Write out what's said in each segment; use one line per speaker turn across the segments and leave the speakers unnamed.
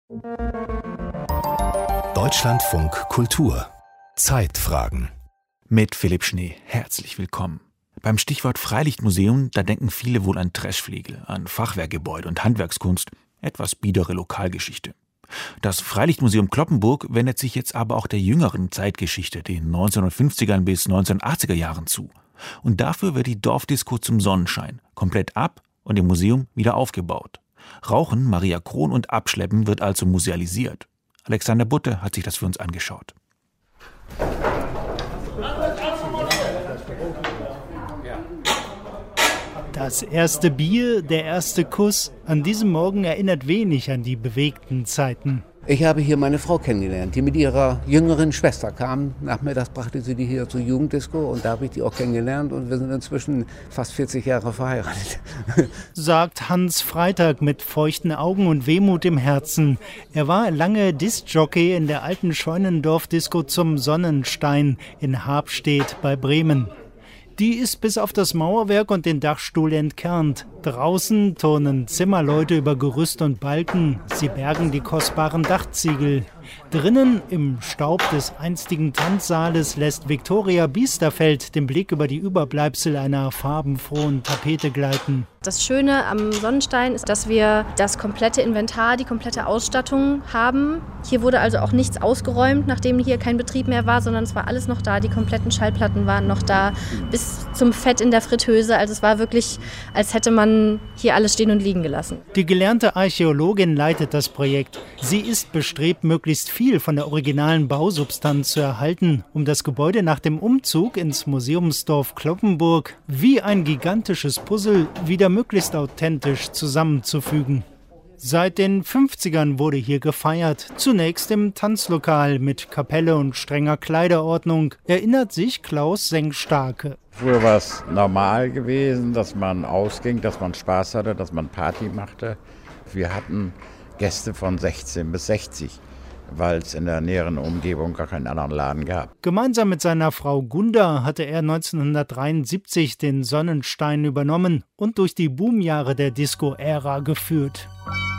Deutschlandfunk Kultur. Zeitfragen.
Mit Philipp Schnee. Herzlich willkommen. Beim Stichwort Freilichtmuseum, da denken viele wohl an Trashfliegel, an Fachwerkgebäude und Handwerkskunst, etwas biedere Lokalgeschichte. Das Freilichtmuseum Cloppenburg wendet sich jetzt aber auch der jüngeren Zeitgeschichte, den 1950er bis 1980er Jahren zu. Und dafür wird die Dorfdisco zum Sonnenschein komplett ab und im Museum wieder aufgebaut. Rauchen, Maria Kron und Abschleppen wird also musealisiert. Alexander Butte hat sich das für uns angeschaut.
Das erste Bier, der erste Kuss, an diesem Morgen erinnert wenig an die bewegten Zeiten.
Ich habe hier meine Frau kennengelernt, die mit ihrer jüngeren Schwester kam. Nachmittags brachte sie die hier zur Jugenddisco und da habe ich die auch kennengelernt und wir sind inzwischen fast 40 Jahre verheiratet.
Sagt Hans Freitag mit feuchten Augen und Wehmut im Herzen. Er war lange Diskjockey in der alten Scheunendorf-Disco zum Sonnenstein in Habstedt bei Bremen. Die ist bis auf das Mauerwerk und den Dachstuhl entkernt. Draußen turnen Zimmerleute über Gerüst und Balken. Sie bergen die kostbaren Dachziegel. Drinnen, im Staub des einstigen Tanzsaales, lässt Viktoria Biesterfeld den Blick über die Überbleibsel einer farbenfrohen Tapete gleiten.
Das Schöne am Sonnenstein ist, dass wir das komplette Inventar, die komplette Ausstattung haben. Hier wurde also auch nichts ausgeräumt, nachdem hier kein Betrieb mehr war, sondern es war alles noch da. Die kompletten Schallplatten waren noch da, bis zum Fett in der Fritteuse. Also es war wirklich, als hätte man hier alles stehen und liegen gelassen.
Die gelernte Archäologin leitet das Projekt. Sie ist bestrebt, möglichst viel von der originalen Bausubstanz zu erhalten, um das Gebäude nach dem Umzug ins Museumsdorf Cloppenburg wie ein gigantisches Puzzle wieder möglichst authentisch zusammenzufügen. Seit den 50ern wurde hier gefeiert, zunächst im Tanzlokal mit Kapelle und strenger Kleiderordnung, erinnert sich Klaus Sengstarke.
Früher war es normal gewesen, dass man ausging, dass man Spaß hatte, dass man Party machte. Wir hatten Gäste von 16 bis 60, weil es in der näheren Umgebung gar keinen anderen Laden gab.
Gemeinsam mit seiner Frau Gunda hatte er 1973 den Sonnenstein übernommen und durch die Boomjahre der Disco-Ära geführt.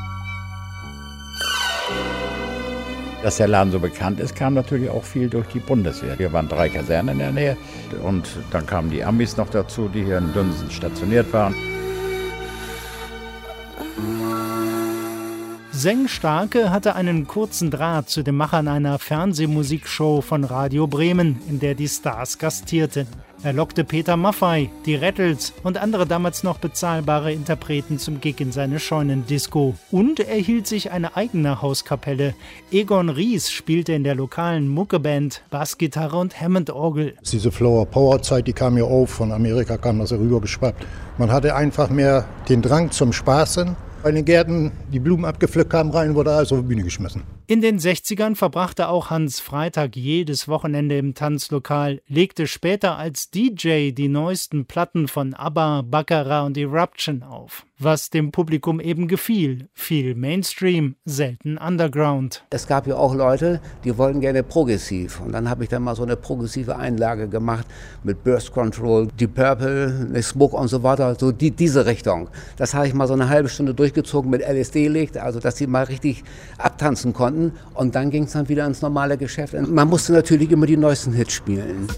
Dass der Laden so bekannt ist, kam natürlich auch viel durch die Bundeswehr. Hier waren 3 Kasernen in der Nähe und dann kamen die Amis noch dazu, die hier in Dünsen stationiert waren.
Sengstarke hatte einen kurzen Draht zu den Machern einer Fernsehmusikshow von Radio Bremen, in der die Stars gastierten. Er lockte Peter Maffay, die Rattles und andere damals noch bezahlbare Interpreten zum Gig in seine Scheunendisco. Und er hielt sich eine eigene Hauskapelle. Egon Ries spielte in der lokalen Muckeband Bassgitarre und Hammond-Orgel.
Diese Flower-Power-Zeit, die kam ja auf, von Amerika kam das ja rübergeschwappt. Man hatte einfach mehr den Drang zum Spaßen. Bei den Gärten, die Blumen abgepflückt kamen rein, wurde alles auf die Bühne geschmissen.
In den 60ern verbrachte auch Hans Freitag jedes Wochenende im Tanzlokal, legte später als DJ die neuesten Platten von ABBA, Baccarat und Eruption auf. Was dem Publikum eben gefiel. Viel Mainstream, selten Underground.
Es gab ja auch Leute, die wollten gerne progressiv. Und dann habe ich dann mal so eine progressive Einlage gemacht mit Burst Control, Deep Purple, Smoke und so weiter. So diese Richtung. Das habe ich mal so eine halbe Stunde durchgezogen mit LSD-Licht, also dass die mal richtig abtanzen konnten. Und dann ging es dann wieder ins normale Geschäft. Und man musste natürlich immer die neuesten Hits spielen.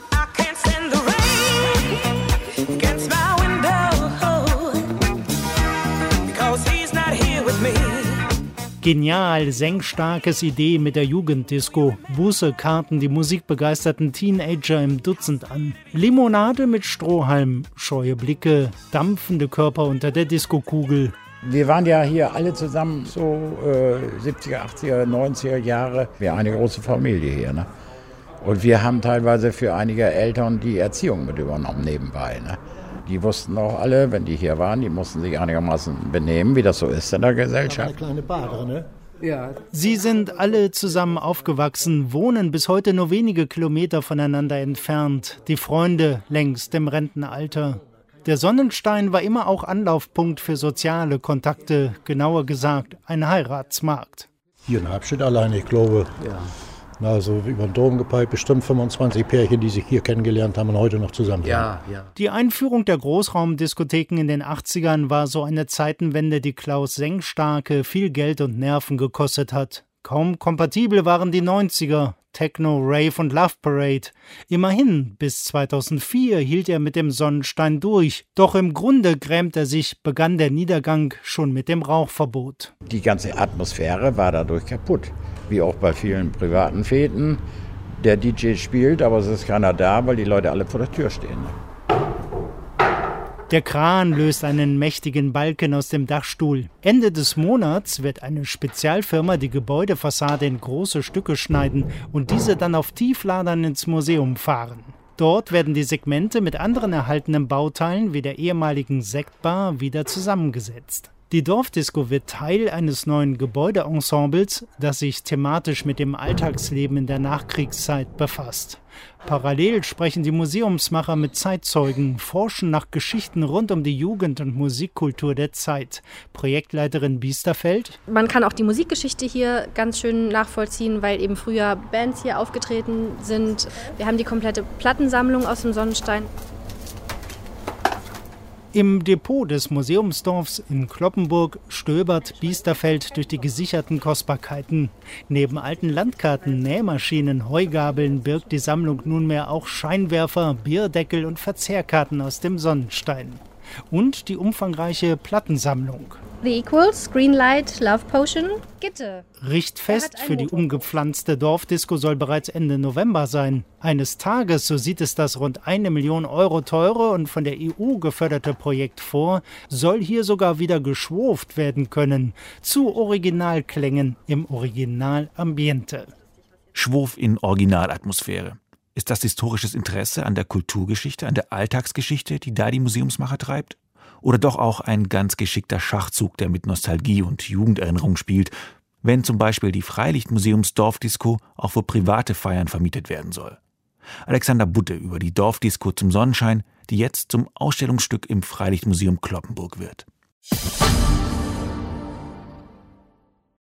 Genial, Sengstarkes Idee mit der Jugenddisco. Busse karten die musikbegeisterten Teenager im Dutzend an. Limonade mit Strohhalm, scheue Blicke, dampfende Körper unter der Diskokugel.
Wir waren ja hier alle zusammen so 70er, 80er, 90er Jahre. Wir haben eine große Familie hier, ne? Und wir haben teilweise für einige Eltern die Erziehung mit übernommen nebenbei, ne? Die wussten auch alle, wenn die hier waren, die mussten sich einigermaßen benehmen, wie das so ist in der Gesellschaft.
Eine kleine Bar, ne?
Ja.
Sie sind alle zusammen aufgewachsen, wohnen bis heute nur wenige Kilometer voneinander entfernt. Die Freunde längst im Rentenalter. Der Sonnenstein war immer auch Anlaufpunkt für soziale Kontakte, genauer gesagt ein Heiratsmarkt.
Hier in Habstedt alleine, ich glaube, Also über den Dom gepeilt, bestimmt 25 Pärchen, die sich hier kennengelernt haben und heute noch zusammen sind.
Ja.
Die Einführung der Großraumdiskotheken in den 80ern war so eine Zeitenwende, die Klaus Sengstarke viel Geld und Nerven gekostet hat. Kaum kompatibel waren die 90er, Techno, Rave und Love Parade. Immerhin, bis 2004 hielt er mit dem Sonnenstein durch. Doch im Grunde grämt er sich, begann der Niedergang schon mit dem Rauchverbot.
Die ganze Atmosphäre war dadurch kaputt. Wie auch bei vielen privaten Feten. Der DJ spielt, aber es ist keiner da, weil die Leute alle vor der Tür stehen.
Der Kran löst einen mächtigen Balken aus dem Dachstuhl. Ende des Monats wird eine Spezialfirma die Gebäudefassade in große Stücke schneiden und diese dann auf Tiefladern ins Museum fahren. Dort werden die Segmente mit anderen erhaltenen Bauteilen wie der ehemaligen Sektbar wieder zusammengesetzt. Die Dorfdisco wird Teil eines neuen Gebäudeensembles, das sich thematisch mit dem Alltagsleben in der Nachkriegszeit befasst. Parallel sprechen die Museumsmacher mit Zeitzeugen, forschen nach Geschichten rund um die Jugend- und Musikkultur der Zeit. Projektleiterin Biesterfeld:
Man kann auch die Musikgeschichte hier ganz schön nachvollziehen, weil eben früher Bands hier aufgetreten sind. Wir haben die komplette Plattensammlung aus dem Sonnenstein.
Im Depot des Museumsdorfs in Cloppenburg stöbert Biesterfeld durch die gesicherten Kostbarkeiten. Neben alten Landkarten, Nähmaschinen, Heugabeln birgt die Sammlung nunmehr auch Scheinwerfer, Bierdeckel und Verzehrkarten aus dem Sonnenstein. Und die umfangreiche Plattensammlung.
The Equals, Greenlight, Love Potion, Gitte.
Richtfest für die umgepflanzte Dorfdisco soll bereits Ende November sein. Eines Tages, so sieht es das rund 1 Million Euro teure und von der EU geförderte Projekt vor, soll hier sogar wieder geschwurft werden können. Zu Originalklängen im Originalambiente.
Schwurf in Originalatmosphäre. Ist das historisches Interesse an der Kulturgeschichte, an der Alltagsgeschichte, die da die Museumsmacher treibt? Oder doch auch ein ganz geschickter Schachzug, der mit Nostalgie und Jugenderinnerung spielt, wenn zum Beispiel die Freilichtmuseums Dorfdisco auch für private Feiern vermietet werden soll? Alexander Butte über die Dorfdisco zum Sonnenschein, die jetzt zum Ausstellungsstück im Freilichtmuseum Cloppenburg wird.